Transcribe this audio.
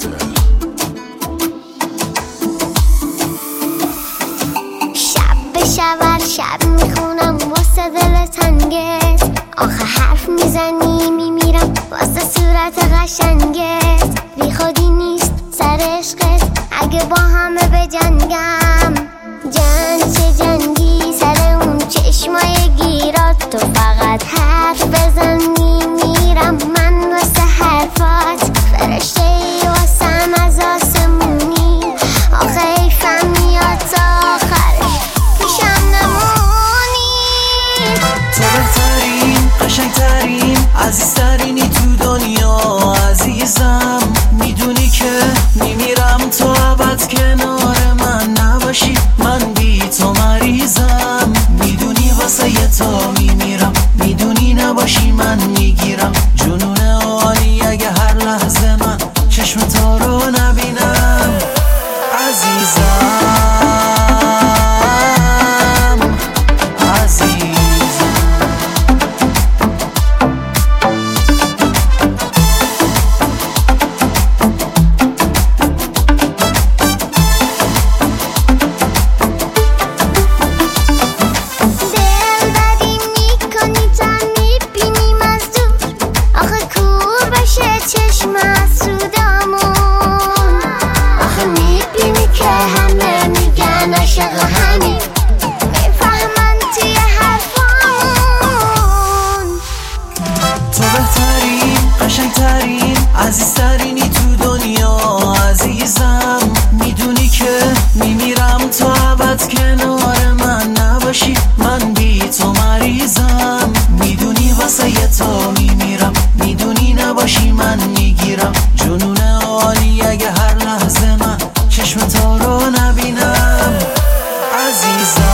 شب به شب شب میخونم واسه دل تنگت، آخه حرف میزنی میمیرم واسه صورت قشنگت. بی خودی نیست سر عشقت اگه با همه بجنگم. جنگ چه جنگی سر اون چشمای گیرات، تو فقط حرف بزن میمیرم من واسه حرفات. فرشته ای واسم از آسمونی، آخه حیفم میاد تا آخرش پیشم نمونی. تو بهترین قشنگترین عزیزترینی تو دنیا عزیزم. میدونی که میمیرم تو ابد کنار من نباشی، من بی تو مریضم. میدونی واسه یه تا میمیرم، میدونی نباشی من میگیرم جنون عالی اگه هر لحظه من چشم تو رو نبینم عزیزم. چشم سودامون، آخه میبینی که همه میگن عاشق همین، میفهمن توی حرفامون. تو بهترین قشنگترین عزیزترینی تو دنیا عزیزم. میدونی که میمیرم تو ابد کنار من نباشی، من بی تو مریضم. میدونی واسه یه تا میمیرم، میدونی نباشی من میگیرم جنون عالی اگه هر لحظه من چشم تو رو نبینم عزیزم.